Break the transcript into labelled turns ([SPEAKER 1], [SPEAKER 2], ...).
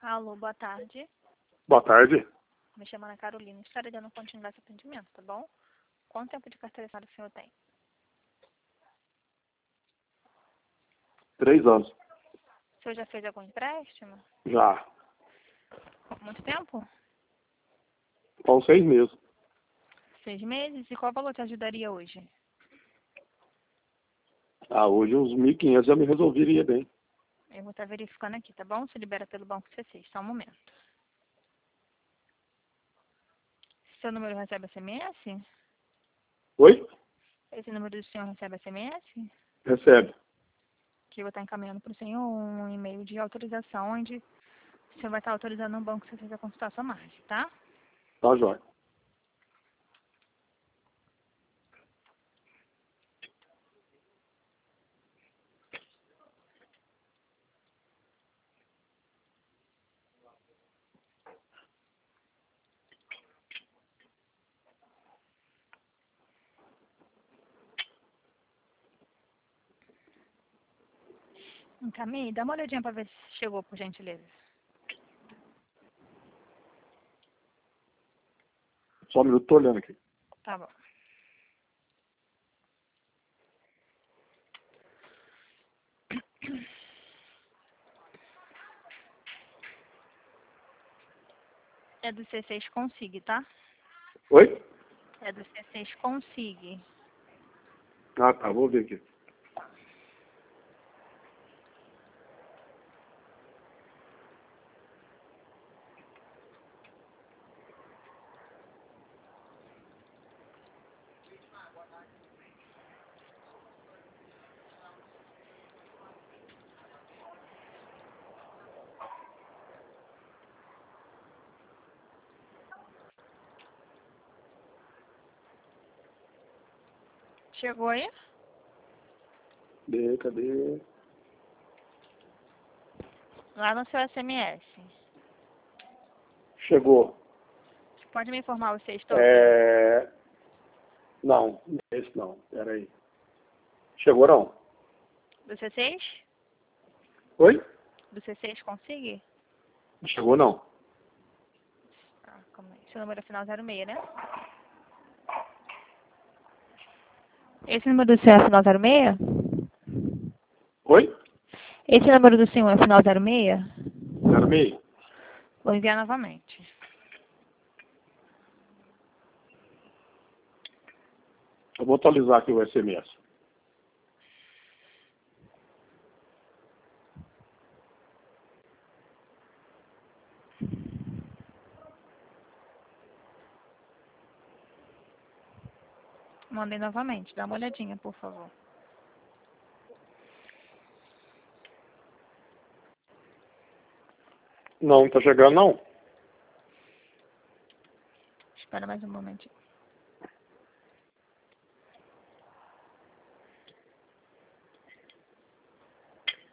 [SPEAKER 1] Alô, boa tarde.
[SPEAKER 2] Boa tarde.
[SPEAKER 1] Me chamo Ana Carolina. Estarei dando continuidade ao atendimento, tá bom? Quanto tempo de carteira assinada o senhor tem?
[SPEAKER 2] 3 anos.
[SPEAKER 1] O senhor já fez algum empréstimo?
[SPEAKER 2] Já.
[SPEAKER 1] Muito tempo?
[SPEAKER 2] Com 6 meses.
[SPEAKER 1] 6 meses? E qual valor te ajudaria hoje?
[SPEAKER 2] Hoje uns 1.500 já me resolveria bem.
[SPEAKER 1] Eu vou estar verificando aqui, tá bom? Se libera pelo banco C6. Só um momento. Seu número recebe SMS?
[SPEAKER 2] Oi?
[SPEAKER 1] Esse número do senhor recebe SMS?
[SPEAKER 2] Recebe.
[SPEAKER 1] Que eu vou estar encaminhando para o senhor um e-mail de autorização, onde o senhor vai estar autorizando o banco C6 a consultar sua margem, tá?
[SPEAKER 2] Tá, jóia.
[SPEAKER 1] Encaminhe, dá uma olhadinha para ver se chegou, por gentileza.
[SPEAKER 2] Só um minuto, tô olhando aqui.
[SPEAKER 1] Tá bom. É do C6 Consig, tá?
[SPEAKER 2] Oi?
[SPEAKER 1] É do C6 Consig.
[SPEAKER 2] Tá, vou ver aqui.
[SPEAKER 1] Chegou aí?
[SPEAKER 2] Cadê?
[SPEAKER 1] Lá no seu SMS.
[SPEAKER 2] Chegou.
[SPEAKER 1] Você pode me informar o sexto?
[SPEAKER 2] Não, esse não. Pera aí. Chegou não?
[SPEAKER 1] Do C6?
[SPEAKER 2] Oi?
[SPEAKER 1] Do C6 Consig?
[SPEAKER 2] Chegou não.
[SPEAKER 1] Calma aí. Seu número é final 06, né? Esse número do senhor é final 06?
[SPEAKER 2] Oi?
[SPEAKER 1] Esse número do senhor é final 06?
[SPEAKER 2] 06?
[SPEAKER 1] Vou enviar novamente.
[SPEAKER 2] Eu vou atualizar aqui o SMS.
[SPEAKER 1] Mandei novamente. Dá uma olhadinha, por favor.
[SPEAKER 2] Não tá chegando não.
[SPEAKER 1] Espera mais um momentinho.